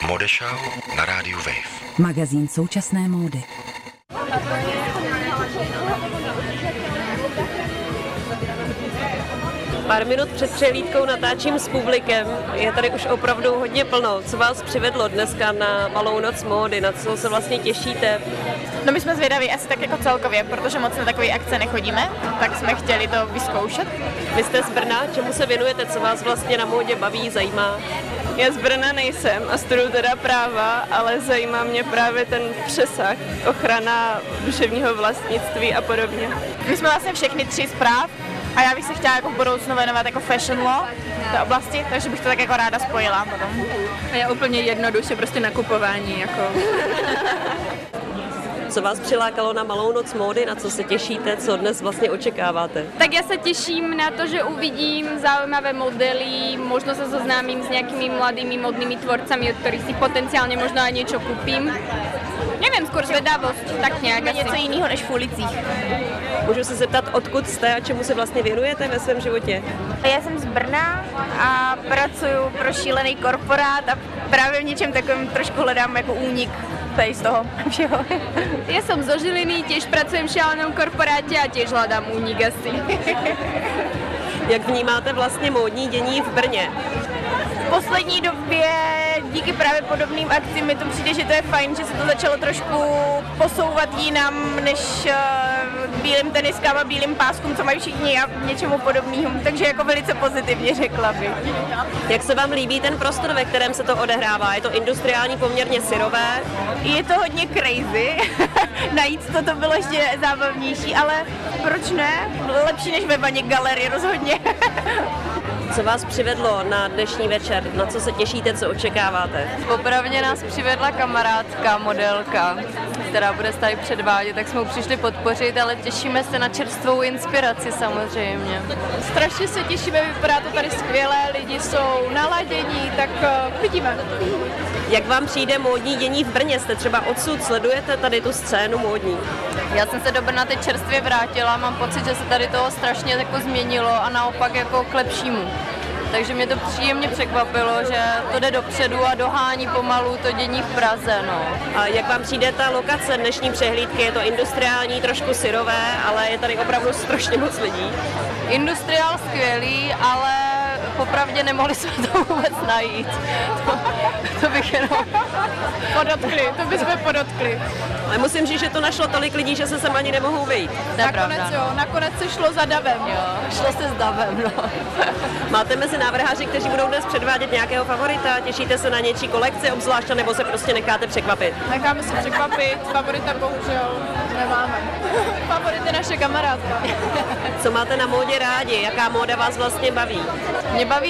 Modeshow na rádiu Wave. Magazín současné módy. Pár minut před přehlídkou natáčím s publikem. Je tady už opravdu hodně plno. Co vás přivedlo dneska na Malou noc módy? Na co se vlastně těšíte? No my jsme zvědaví asi tak jako celkově, protože moc na takové akce nechodíme, tak jsme chtěli to vyzkoušet. Vy jste z Brna, čemu se věnujete? Co vás vlastně na módě baví, zajímá? Já z Brna nejsem a studuju teda práva, ale zajímá mě právě ten přesah, ochrana duševního vlastnictví a podobně. My jsme vlastně všechny 3 zpráv a já bych se chtěla jako v budoucnu věnovat jako fashion law té oblasti, takže bych to tak jako ráda spojila potom. A já úplně jednoduše prostě nakupování jako. Co vás přilákalo na Malou noc módy? Na co se těšíte? Co dnes vlastně očekáváte? Tak ja sa teším na to, že uvidím zaujímavé modely, možno sa zoznámim s nejakými mladými modnými tvorcami, od ktorých si potenciálne možno aj niečo kúpim. Neviem, skôr zvedavosť, tak nějak asi. Něco jiného než v ulicích. Můžu se zeptat, odkud jste a čemu se vlastně věnujete ve svém životě? Já jsem z Brna a pracuju pro šílený korporát a právě v něčem takovém trošku hledám jako únik tady z toho všeho. Ja som zo Žiliny, tiež pracujem v šialenom korporáte a tiež hľadám únik asi. Jak vnímáte vlastně módní dění v Brně? V poslední době díky právě podobným akcím mi to přijde, že to je fajn, že se to začalo trošku posouvat jinam než k bílým teniskám a bílým páskům, co mají všichni a něčemu podobnému. Takže jako velice pozitivně řekla bych. Jak se vám líbí ten prostor, ve kterém se to odehrává? Je to industriální, poměrně syrové? Je to hodně crazy. Najít to bylo ještě zábavnější, ale proč ne? Lepší než ve Vaně galerie rozhodně. Co vás přivedlo na dnešní večer? Na co se těšíte, co očekáváte? Popravdě nás přivedla kamarádka, modelka, která bude tady předvádět, tak jsme ho přišli podpořit, ale těšíme se na čerstvou inspiraci samozřejmě. Strašně se těšíme, vypadá to tady skvěle, lidi jsou naladění, tak vidíme. Jak vám přijde módní dění v Brně? Jste třeba odsud, sledujete tady tu scénu módní? Já jsem se do Brna teď čerstvě vrátila, mám pocit, že se tady toho strašně jako změnilo a naopak jako k lepšímu. Takže mě to příjemně překvapilo, že to jde dopředu a dohání pomalu to dění v Praze. No. A jak vám přijde ta lokace dnešní přehlídky? Je to industriální, trošku syrové, ale je tady opravdu strašně moc lidí. Industriál skvělý, ale popravdě nemohli jsme to vůbec najít. To bych jenom Podotkli, to bychom podotkli. Ale musím říct, že to našlo tolik lidí, že se sem ani nemohou vejít. Nakonec se šlo za davem. Jo, šlo se s davem, no. Máte mezi návrháři, kteří budou dnes předvádět nějakého favorita? Těšíte se na něčí kolekci obzvlášť, nebo se prostě necháte překvapit? Necháme se překvapit, favorita bohužel nemáme. Favorit je naše kamarádka. Co máte na módě rádi? Jaká móda vás vlastně baví? Mě baví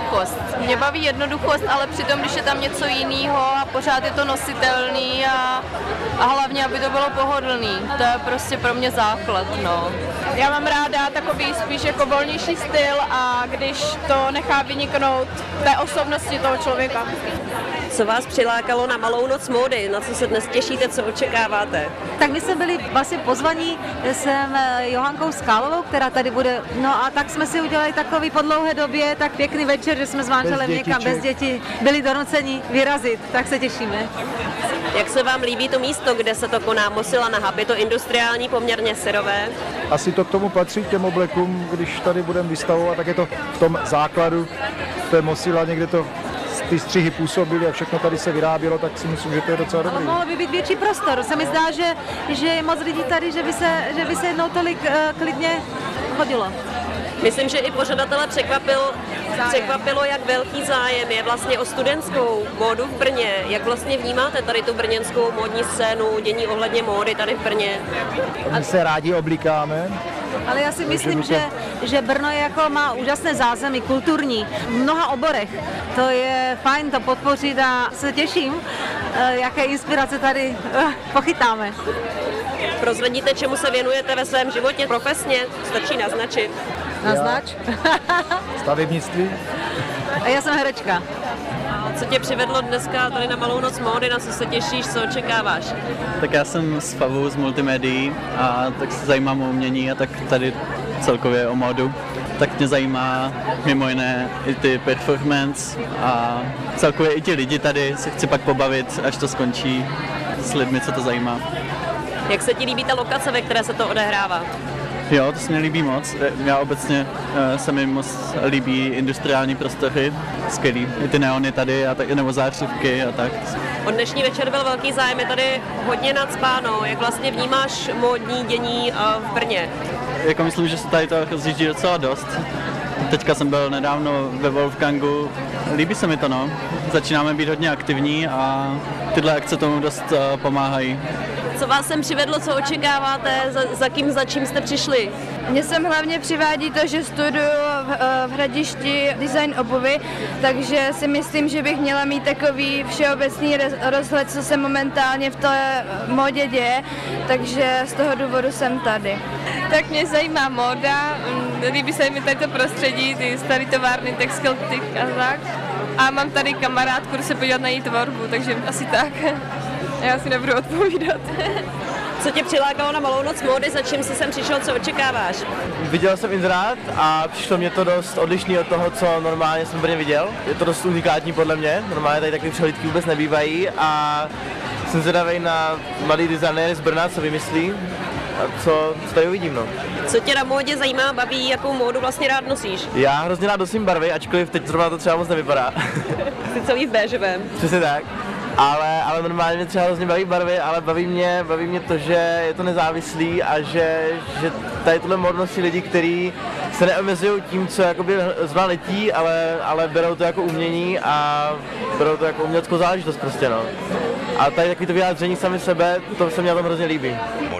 jednoduchost, ale přitom, když je tam něco jiného a pořád je to nositelný a hlavně, aby to bylo pohodlný. To je prostě pro mě základ, no. Já mám ráda takový spíš jako volnější styl a když to nechá vyniknout té osobnosti toho člověka. Co vás přilákalo na Malou noc módy? Na co se dnes těšíte, co očekáváte? Tak my jsme byli vlastně pozvaní jsem Johankou Skálovou, která tady bude. No a tak jsme si udělali takový po dlouhé době tak pěkný večer, že jsme s manželem někam bez dětí byli donuceni vyrazit, tak se těšíme. Jak se vám líbí to místo, kde se to koná? Mosila na Hub, je to industriální, poměrně syrové? Asi to k tomu patří, k těm oblekům, když tady budeme vystavovat, tak je to v tom základu té Mosila, někde to ty střihy působily a všechno tady se vyrábělo, tak si myslím, že to je docela dobrý. Ale mohl by být větší prostor. Se mi zdá, že je moc lidí tady, že by se jednou tolik klidně chodilo. Myslím, že i pořadatele překvapilo, jak velký zájem je vlastně o studentskou módu v Brně. Jak vlastně vnímáte tady tu brněnskou módní scénu, dění ohledně módy tady v Brně? My se rádi oblíkáme. Ale já si myslím, že Brno má úžasné zázemí kulturní v mnoha oborech. To je fajn to podpořit a se těším, jaké inspirace tady pochytáme. Prozradíte, čemu se věnujete ve svém životě profesně? Stačí naznačit. Naznač? Stavebnictví. A já jsem herečka. Co tě přivedlo dneska tady na Malou noc módy, na co se těšíš, co očekáváš? Tak já jsem s Favou z multimédií a tak se zajímám o umění a tak tady celkově o módu. tak mě zajímá mimo jiné i ty performance a celkově i ti lidi tady se chci pak pobavit, až to skončí s lidmi, co to zajímá. Jak se ti líbí ta lokace, ve které se to odehrává? Jo, to se mi líbí moc. Já obecně se mi moc líbí industriální prostory, skvělý. I ty neony tady, nebo zářivky a tak. O dnešní večer byl velký zájem, je tady hodně nacpáno. Jak vlastně vnímáš módní dění v Brně? Jako myslím, že se tady to rozjíždí docela dost. Teďka jsem byl nedávno ve Wolfgangu. Líbí se mi to, no. Začínáme být hodně aktivní a tyhle akce tomu dost pomáhají. Co vás sem přivedlo, co očekáváte, za čím jste přišli? Mě sem hlavně přivádí to, že studuju v Hradišti design obuvy, takže si myslím, že bych měla mít takový všeobecný rozhled, co se momentálně v té módě děje, takže z toho důvodu jsem tady. Tak mě zajímá móda, líbí se mi tady to prostředí, ty staré továrny, textiltik a tak. A mám tady kamarádku, jdu se podívat na její tvorbu, takže asi tak. Já si nebudu odpovídat. Co tě přilákalo na Malou noc módy, za čím jsi sem přišel, co očekáváš? Viděl jsem inzerát a přišlo mě to dost odlišný od toho, co normálně jsem v Brně viděl. Je to dost unikátní podle mě, normálně tady takové přehlídky vůbec nebývají a jsem zvědavý na mladý designéry z Brna, co vymyslí a co tady uvidím. No. Co tě na módě zajímá, baví, jakou módu vlastně rád nosíš? Já hrozně rád nosím barvy, ačkoliv teď zrovna to třeba moc nevypadá. Jsi celý v béžovém. Přesně tak. Ale normálně mě třeba hrozně baví barvy, ale baví mě to, že je to nezávislý a že tady tuhle módu nosí lidi, kteří se neomezují tím, co jakoby zrovna letí, ale berou to jako umění a berou to jako uměleckou záležitost prostě, no. A tady takový to vyjádření sami sebe, to se mi na tom hrozně líbí.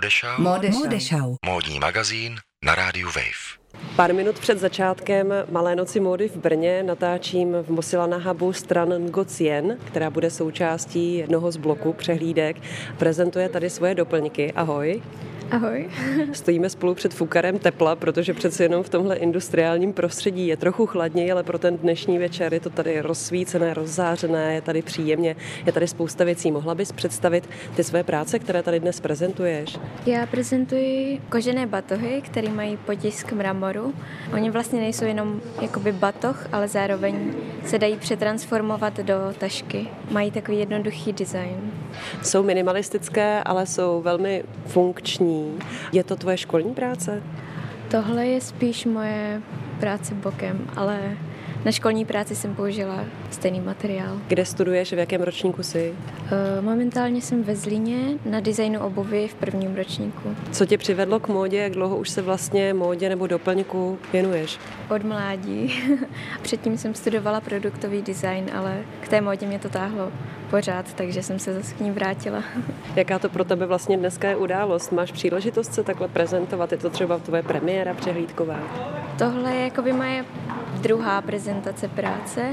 Modešau. Módní magazín na rádiu Wave. Pár minut před začátkem Malé noci módy v Brně natáčím v Mosila Hubu stran Ngocien, která bude součástí jednoho z bloků přehlídek. Prezentuje tady svoje doplňky. Ahoj. Ahoj. Stojíme spolu před fukarem tepla, protože přece jenom v tomhle industriálním prostředí je trochu chladněji, ale pro ten dnešní večer je to tady rozsvícené, rozzářené, je tady příjemně, je tady spousta věcí. Mohla bys představit ty své práce, které tady dnes prezentuješ? Já prezentuji kožené batohy, které mají potisk mramoru. Oni vlastně nejsou jenom jakoby batoh, ale zároveň se dají přetransformovat do tašky. Mají takový jednoduchý design. Jsou minimalistické, ale jsou velmi funkční. Je to tvoje školní práce? Tohle je spíš moje práce bokem, ale na školní práci jsem použila stejný materiál. Kde studuješ, v jakém ročníku jsi? Momentálně jsem ve Zlíně na designu obuvy v prvním ročníku. Co tě přivedlo k módě, jak dlouho už se vlastně módě nebo doplňku věnuješ? Od mládí. Předtím jsem studovala produktový design, ale k té módě mě to táhlo pořád, takže jsem se zase k ní vrátila. Jaká to pro tebe vlastně dneska je událost? Máš příležitost se takhle prezentovat? Je to třeba tvoje premiéra přehlídková? Tohle je jakoby moje druhá prezentace práce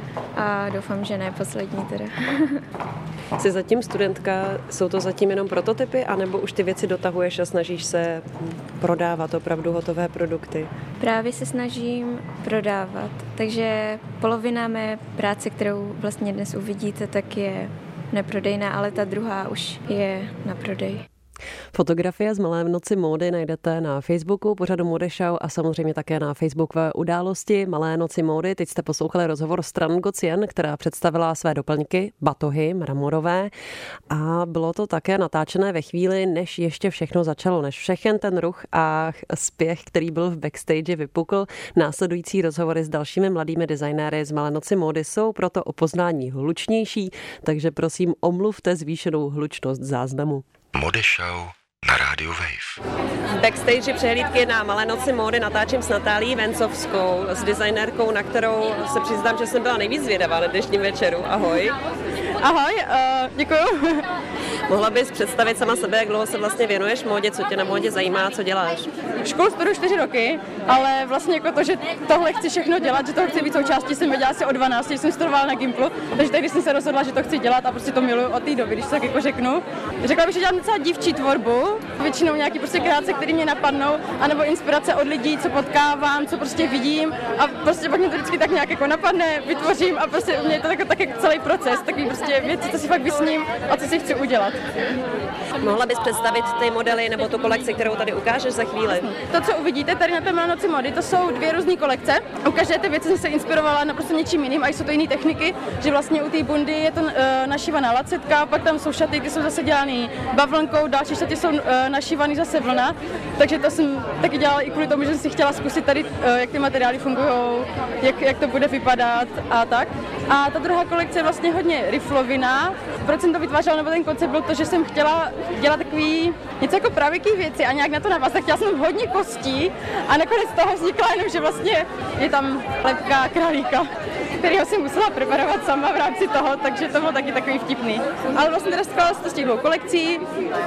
a doufám, že ne poslední teda. Jsi zatím studentka, jsou to zatím jenom prototypy, anebo už ty věci dotahuješ a snažíš se prodávat opravdu hotové produkty? Právě se snažím prodávat, takže polovina mé práce, kterou vlastně dnes uvidíte, tak je neprodejná, ale ta druhá už je na prodej. Fotografie z Malé noci módy najdete na Facebooku pořadu Modešau a samozřejmě také na Facebookové události Malé noci módy. Teď jste poslouchali rozhovor stran Ngocien, která představila své doplňky, batohy mramorové, a bylo to také natáčené ve chvíli, než ještě všechno začalo, než všechen ten ruch a spěch, který byl v backstage, vypukl. Následující rozhovory s dalšími mladými designéry z Malé noci módy jsou proto o poznání hlučnější, takže prosím omluvte zvýšenou hlučnost záznamu. Modešau na rádiu Wave. V backstage přehlídky na Malé noci módy natáčím s Natálií Vencovskou, s designérkou, na kterou se přiznám, že jsem byla nejvíc zvědavá na dnešním večeru. Ahoj. Ahoj, děkuju. Mohla bys představit sama sebe, jak dlouho se vlastně věnuješ módě, co tě na módě zajímá, co děláš? Školu studuju 4 roky, ale vlastně jako to, že tohle chci všechno dělat, že toho chci být součástí, jsem věděla asi od 12, jsem studovala na Gimplu, takže tehdy jsem se rozhodla, že to chci dělat a prostě to miluju od té doby, když to tak jako řeknu. Řekla bych, že dělám docela dívčí tvorbu, většinou nějaký prostě krátce, které mě napadnou, anebo inspirace od lidí, co potkávám, co prostě vidím a prostě pak mě to vždycky tak nějak jako napadne, vytvořím a prostě u mě je to tak celý proces, takový prostě prostě věci, co si fakt vysním a co si chci udělat. Mohla bys představit ty modely nebo tu kolekci, kterou tady ukážeš za chvíli? To, co uvidíte tady na té Malé noci módy, to jsou 2 různé kolekce. U každé té věci jsem se inspirovala naprosto něčím jiným a jsou to jiné techniky, že vlastně u té bundy je to našívaná lacetka, pak tam jsou šaty, ty jsou zase dělané bavlnkou, další šaty jsou našívané zase vlna, takže to jsem taky dělala i kvůli tomu, že jsem si chtěla zkusit tady, jak ty materiály fungují, jak to bude vypadat a tak. A ta druhá kolekce je vlastně hodně riflovina. Proč jsem to vytvářela, nebo ten koncept byl to, že jsem chtěla dělat takový něco jako pravěký věci a nějak na to navázat. Chtěla jsem hodně kostí a nakonec toho vznikla jenom, že vlastně je tam lepka králíka, kterýho jsem musela preparovat sama v rámci toho, takže to bylo taky takový vtipný. Ale vlastně teda skládala se to z těch 2 kolekcí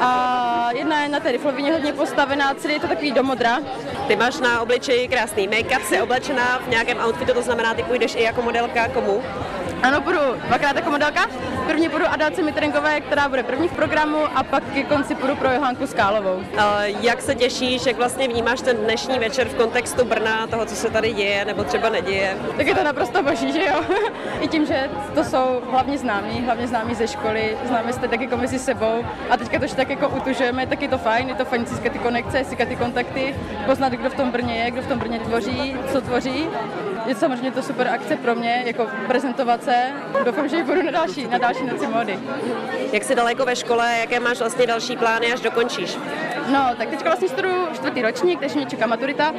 a jedna je na té riflovině hodně postavená, celý je to takový do modra. Ty máš na obličeji krásný make-up, jsi oblečená v nějakém outfitu, to znamená, ty půjdeš i jako modelka komu? Ano, půjdu 2krát jako modelka. První půjdu Adélce Mitrenkové, která bude první v programu, a pak ke konci půjdu pro Johanku Skálovou. Jak se těšíš, jak vlastně vnímáš ten dnešní večer v kontextu Brna, toho, co se tady děje, nebo třeba neděje? Tak je to naprosto boží, že jo? I tím, že to jsou hlavně známí ze školy, známe se tak jako mezi sebou a teďka to tak jako utužujeme, tak je to fajn získat ty konekce, získat ty kontakty, poznat, kdo v tom Brně je, kdo v tom Brně tvoří, co tvoří. Je samozřejmě to super akce pro mě, jako prezentovat se. Doufám, že ji budu na další noci módy. Jak jsi daleko ve škole, jaké máš vlastně další plány, až dokončíš? No, tak teďka vlastně studuju 4. ročník, takže mě čeká maturita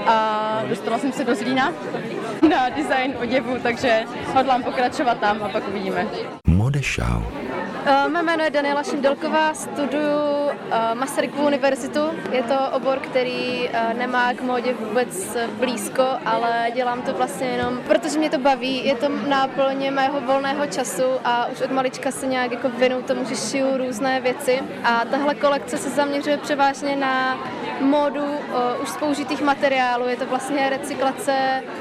a dostala jsem se do Zlína na design oděvu, takže hodlám pokračovat tam a pak uvidíme. Modeshow. Mé jméno je Daniela Šimdelková, studuju Masarykovu univerzitu. Je to obor, který nemá k módě vůbec blízko, ale dělám to vlastně jenom, protože mě to baví. Je to náplň mého volného času a už od malička se nějak jako věnuju tomu, že šiju různé věci. A tahle kolekce se zaměřuje převážně na módu už z použitých materiálů. Je to vlastně recyklace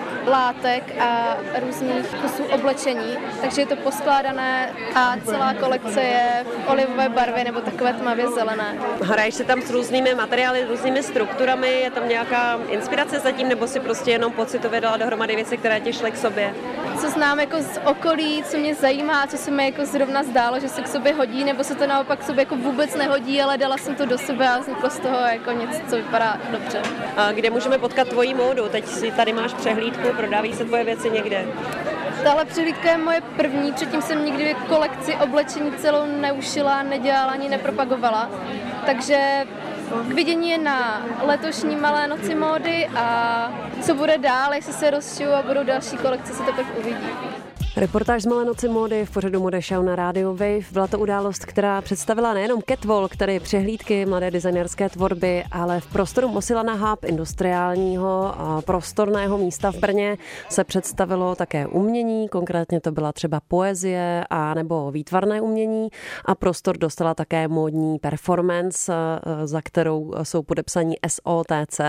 látek a různých kusů oblečení, takže je to poskládané a celá kolekce je v olivové barvě nebo takové tmavě zelené. Hraješ se tam s různými materiály, různými strukturami, je tam nějaká inspirace zatím, nebo si prostě jenom pocitově dala dohromady věci, které ti šly k sobě? Co znám jako z okolí, co mě zajímá, co se mi jako zrovna zdálo, že se k sobě hodí, nebo se to naopak k sobě jako vůbec nehodí, ale dala jsem to do sebe a vzniklo z toho jako něco, co vypadá dobře. A kde můžeme potkat tvoji módu? Teď si tady máš přehlídku, prodávají se tvoje věci někde? Tahle přehlídka je moje první, předtím jsem nikdy kolekci oblečení celou neušila, nedělala ani nepropagovala, takže k vidění je na letošní Malé noci módy a co bude dál, jestli se rozšiju a budou další kolekce, se teprve uvidí. Reportáž z Malé noci módy v pořadu Modeshow na rádiu Wave. Byla to událost, která představila nejenom catwalk, tedy přehlídky mladé designerské tvorby, ale v prostoru Mosilana Hub, industriálního a prostorného místa v Brně, se představilo také umění, konkrétně to byla třeba poezie a nebo výtvarné umění, a prostor dostala také módní performance, za kterou jsou podepsaní SOTC.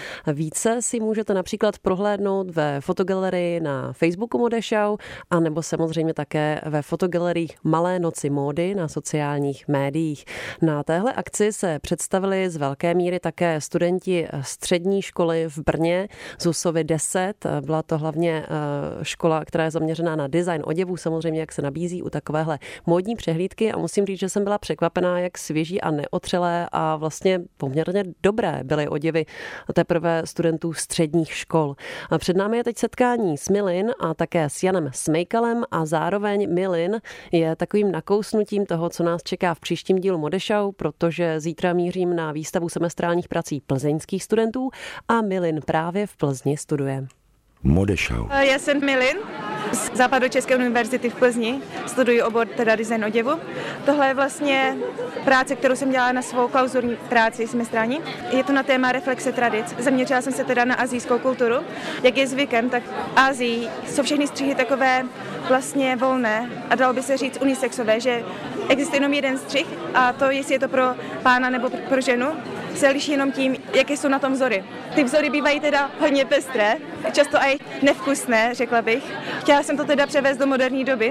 Více si můžete například prohlédnout ve fotogalerii na Facebooku Modeshow a nebo samozřejmě také ve fotogaleriích Malé noci módy na sociálních médiích. Na téhle akci se představili z velké míry také studenti střední školy v Brně, ZUSovy 10. Byla to hlavně škola, která je zaměřená na design oděvů, samozřejmě jak se nabízí u takovéhle módní přehlídky, a musím říct, že jsem byla překvapená, jak svěží a neotřelé a vlastně poměrně dobré byly oděvy teprve studentů středních škol. A před námi je teď setkání s Milin a také s Janem Smejkalem a zároveň Milin je takovým nakousnutím toho, co nás čeká v příštím dílu Modeshow, protože zítra mířím na výstavu semestrálních prací plzeňských studentů a Milin právě v Plzni studuje. Modeshow. Já jsem Milin z Západočeské univerzity v Plzni, studuji obor teda design oděvu. Tohle je vlastně práce, kterou jsem dělala na svou klauzurní práci semestrální. Je to na téma reflexe tradic. Zaměřila jsem se teda na asijskou kulturu. Jak je zvykem, tak v Asii jsou všechny střihy takové vlastně volné a dalo by se říct unisexové, že existuje jenom jeden střih a to, jestli je to pro pána nebo pro ženu, se liší jenom tím, jaké jsou na tom vzory. Ty vzory bývají teda hodně pestré, často i nevkusné, řekla bych. Chtěla jsem to teda převést do moderní doby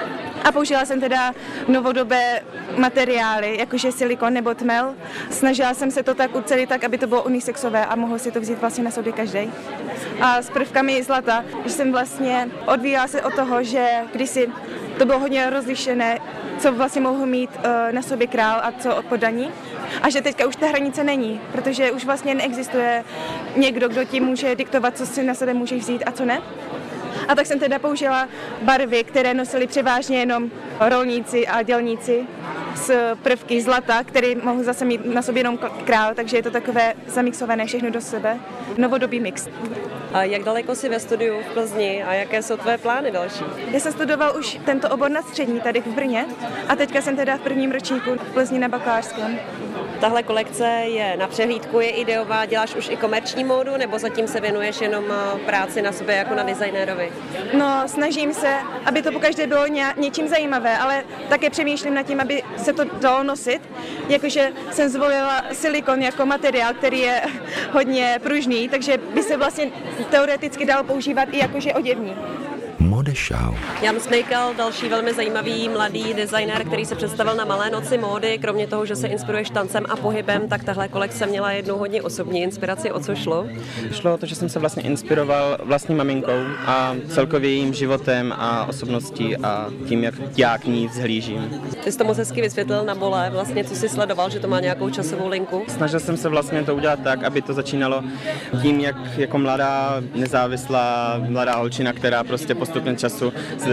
a použila jsem teda novodobé materiály, jakože silikon nebo tmel. Snažila jsem se to tak ucelit tak, aby to bylo unisexové a mohl si to vzít vlastně na sobě každý. A s prvkami zlata, že jsem vlastně odvíjela se od toho, že kdysi to bylo hodně rozlišené, co vlastně mohl mít na sobě král a co poddaní. A že teďka už ta hranice není, protože už vlastně neexistuje někdo, kdo ti může diktovat, co si na sebe můžeš vzít a co ne. A tak jsem teda použila barvy, které nosili převážně jenom rolníci a dělníci s prvky zlata, který mohl zase mít na sobě jenom král, takže je to takové zamixované všechno do sebe. Novodobý mix. A jak daleko jsi ve studiu v Plzni a jaké jsou tvé plány další? Já jsem studoval už tento obor na střední tady v Brně a teďka jsem teda v prvním ročníku v Plzni na bakalářském. Tahle kolekce je na přehlídku, je ideová, děláš už i komerční módu, nebo zatím se věnuješ jenom práci na sobě jako na designérovi? No, snažím se, aby to pokaždé bylo něčím zajímavé, ale také přemýšlím nad tím, aby se to dalo nosit. Jakože jsem zvolila silikon jako materiál, který je hodně pružný, takže by se vlastně teoreticky dal používat i jakože oděvní. Modešau. Jan Smejkal, další velmi zajímavý mladý designér, který se představil na Malé noci módy. Kromě toho, že se inspiruješ tancem a pohybem, tak tahle kolekce měla jednu hodně osobní inspiraci. O co šlo? Šlo o to, že jsem se vlastně inspiroval vlastní maminkou a celkově jejím životem a osobností a tím, jak já k ní vzhlížím. Ty jsi to moc hezky vysvětlil na Bole, vlastně co jsi sledoval, že to má nějakou časovou linku? Snažil jsem se vlastně to udělat tak, aby to začínalo tím, jak jako mladá, nezávislá, mladá holčina, která prostě postupem času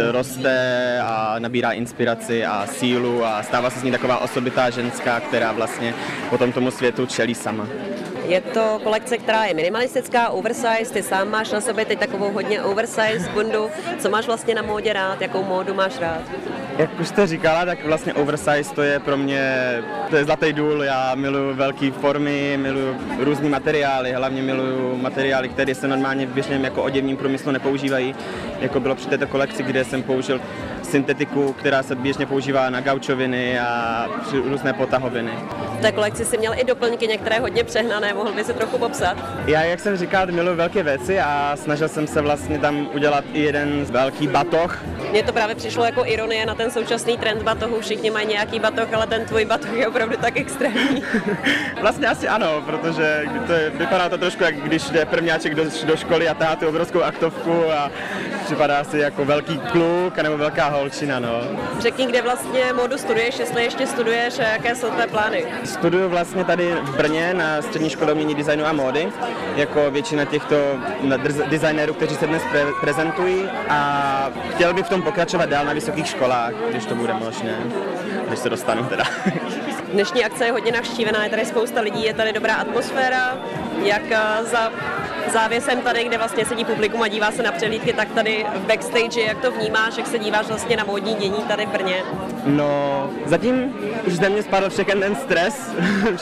roste a nabírá inspiraci a sílu a stává se z ní taková osobitá ženská, která vlastně potom tomu světu čelí sama. Je to kolekce, která je minimalistická, oversize, ty sám máš na sobě teď takovou hodně oversize bundu. Co máš vlastně na módě rád, jakou módu máš rád? Jak už jste říkala, tak vlastně oversize to je pro mě, to je zlatý důl, já miluji velké formy, miluji různý materiály, hlavně miluji materiály, které se normálně v běžném jako oděvním průmyslu nepoužívají, jako bylo při této kolekci, kde jsem použil syntetiku, která se běžně používá na gaučoviny a různé potahoviny. V té kolekci jsi měl i doplňky, některé hodně přehnané, mohl by si trochu popsat? Já, jak jsem říkal, miluji velké věci a snažil jsem se vlastně tam udělat i jeden velký batoh. Mně to právě přišlo jako ironie na ten současný trend batohu, všichni mají nějaký batoh, ale ten tvůj batoh je opravdu tak extrémní. Vlastně asi ano, protože vypadá to trošku, jak když jde prvňáček do školy a tahá tu obrovskou aktovku a připadá si jako velký kluk nebo velká holčina, no. Řekni, kde vlastně módu studuješ, jestli ještě studuješ a jaké jsou tvé plány? Studuju vlastně tady v Brně na Střední škole umění, designu a módy, jako většina těchto designérů, kteří se dnes prezentují a chtěl bych v tom pokračovat dál na vysokých školách, když to bude možné, když se dostanu teda. Dnešní akce je hodně navštívená, je tady spousta lidí, je tady dobrá atmosféra, jak za závěsem tady, kde vlastně sedí publikum a dívá se na přehlídky, tak tady v backstage, jak to vnímáš, jak se díváš vlastně na módní dění tady v Brně? No, zatím už ze mě spadl všechen ten stres,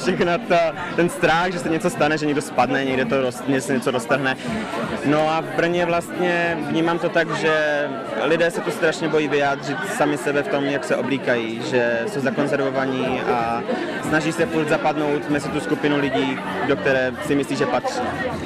ten strach, že se něco stane, že někdo spadne, někde to něco roztrhne. No a v Brně vlastně vnímám to tak, že lidé se tu strašně bojí vyjádřit sami sebe v tom, jak se oblíkají, že jsou zakonzervovaní a snaží se furt zapadnout mezi tu skupinu lidí, do které si myslí, že patří.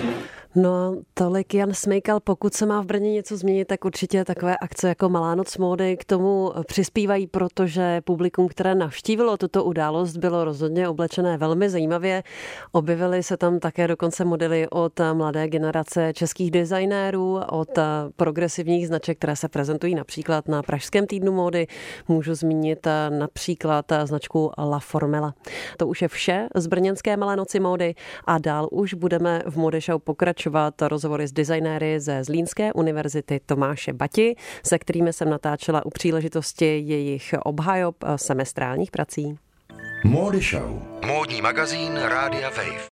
No, tolik Jan Smejkal. Pokud se má v Brně něco změnit, tak určitě takové akce jako Malá noc módy k tomu přispívají, protože publikum, které navštívilo tuto událost, bylo rozhodně oblečené velmi zajímavě. Objevily se tam také dokonce modely od mladé generace českých designérů, od progresivních značek, které se prezentují například na Pražském týdnu módy. Můžu zmínit například značku La Formela. To už je vše z brněnské Malé noci módy a dál už budeme v Modešau pokračovat rozhovory s designéry ze Zlínské univerzity Tomáše Bati, se kterými jsem natáčela u příležitosti jejich obhajob semestrálních prací. Modešau. Módní magazín Rádia Wave.